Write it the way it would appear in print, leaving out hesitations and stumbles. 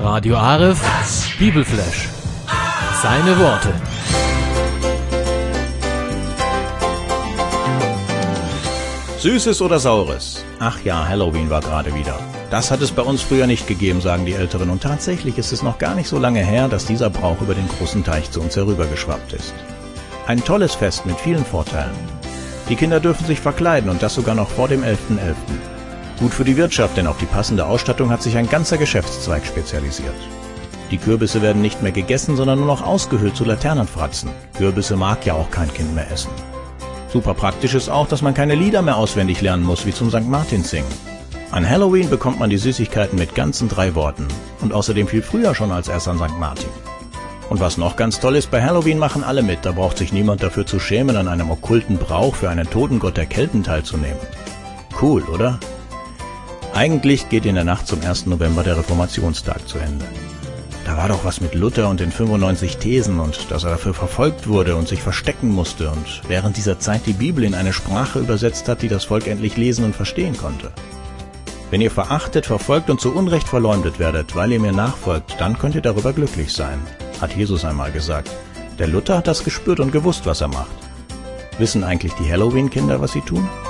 Radio Aref, Bibelflash. Seine Worte. Süßes oder Saures? Ach ja, Halloween war gerade wieder. Das hat es bei uns früher nicht gegeben, sagen die Älteren. Und tatsächlich ist es noch gar nicht so lange her, dass dieser Brauch über den großen Teich zu uns herübergeschwappt ist. Ein tolles Fest mit vielen Vorteilen. Die Kinder dürfen sich verkleiden und das sogar noch vor dem 11.11. Gut für die Wirtschaft, denn auf die passende Ausstattung hat sich ein ganzer Geschäftszweig spezialisiert. Die Kürbisse werden nicht mehr gegessen, sondern nur noch ausgehöhlt zu Laternenfratzen. Kürbisse mag ja auch kein Kind mehr essen. Super praktisch ist auch, dass man keine Lieder mehr auswendig lernen muss, wie zum St. Martins singen. An Halloween bekommt man die Süßigkeiten mit ganzen 3 Worten und außerdem viel früher schon als erst an St. Martin. Und was noch ganz toll ist, bei Halloween machen alle mit, da braucht sich niemand dafür zu schämen, an einem okkulten Brauch für einen Totengott der Kelten teilzunehmen. Cool, oder? Eigentlich geht in der Nacht zum 1. November der Reformationstag zu Ende. Da war doch was mit Luther und den 95 Thesen und dass er dafür verfolgt wurde und sich verstecken musste und während dieser Zeit die Bibel in eine Sprache übersetzt hat, die das Volk endlich lesen und verstehen konnte. Wenn ihr verachtet, verfolgt und zu Unrecht verleumdet werdet, weil ihr mir nachfolgt, dann könnt ihr darüber glücklich sein, hat Jesus einmal gesagt. Der Luther hat das gespürt und gewusst, was er macht. Wissen eigentlich die Halloween-Kinder, was sie tun?